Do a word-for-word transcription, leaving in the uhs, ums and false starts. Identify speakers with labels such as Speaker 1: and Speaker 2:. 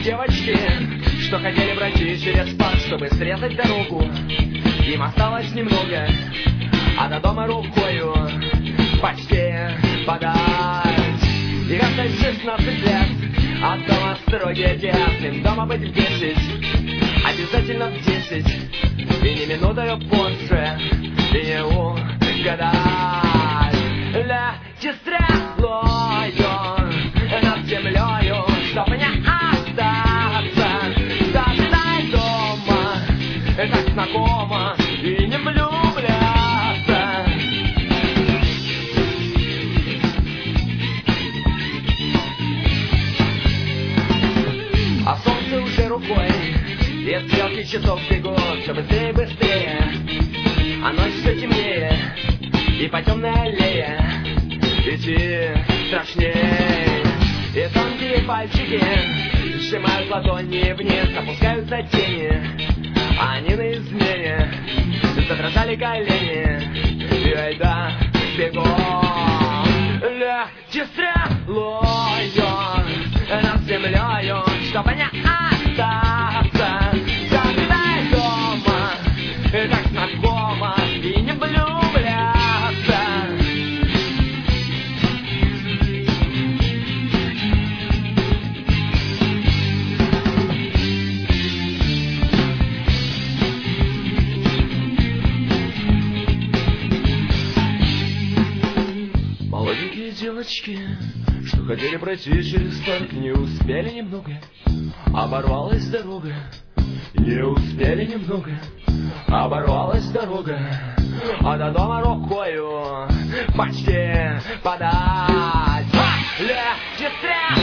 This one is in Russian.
Speaker 1: девочки, что хотели пройти через парк, чтобы срезать дорогу. Им осталось немного, а до дома рукою почти подать. И как-то шестнадцать лет, от дома строгий отец. Им дома быть в десять, обязательно в десять. И не минутою позже, и не угадать. Лети стрелою над землею, чтоб не остаться. Задай дома, как знакомо, и не влюбляться. А солнце уже рукой, и стрелки часов бегут все быстрее и быстрее. А ночь все темнее, и по темной аллее идти страшней. И тонкие пальчики сжимают ладони вниз, опускаются тени, а они на измене. Задрожали колени, и айда бегом. Лети стрелою над землею, чтобы не остаться. Задай дома, как знакомо, и не влюбляться. Молоденькие девочки, что хотели пройти через парк, не успели немного, оборвалась дорога. Не успели немного, оборвалась дорога, а до дома рукою почти подать. Лети стрелой